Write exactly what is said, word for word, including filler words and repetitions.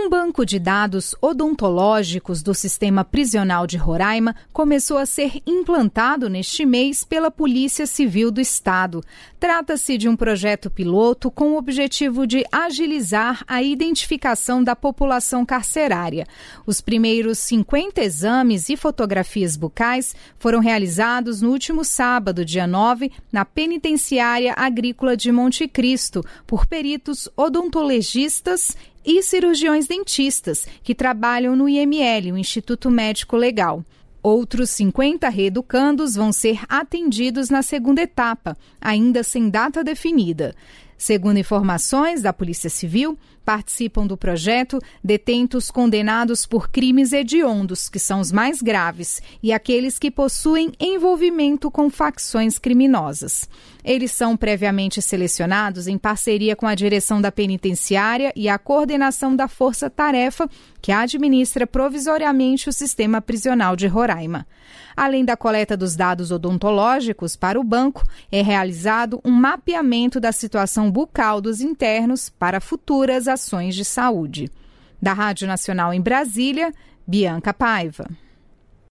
Um banco de dados odontológicos do Sistema Prisional de Roraima começou a ser implantado neste mês pela Polícia Civil do Estado. Trata-se de um projeto piloto com o objetivo de agilizar a identificação da população carcerária. Os primeiros cinquenta exames e fotografias bucais foram realizados no último sábado, dia nove, na Penitenciária Agrícola de Monte Cristo, por peritos odontologistas e cirurgiões dentistas, que trabalham no I M L, o Instituto Médico Legal. Outros cinquenta reeducandos vão ser atendidos na segunda etapa, ainda sem data definida. Segundo informações da Polícia Civil, participam do projeto detentos condenados por crimes hediondos, que são os mais graves, e aqueles que possuem envolvimento com facções criminosas. Eles são previamente selecionados em parceria com a direção da penitenciária e a coordenação da Força Tarefa, que administra provisoriamente o sistema prisional de Roraima. Além da coleta dos dados odontológicos para o banco, é realizado um mapeamento da situação bucal dos internos para futuras ações de saúde. Da Rádio Nacional em Brasília, Bianca Paiva.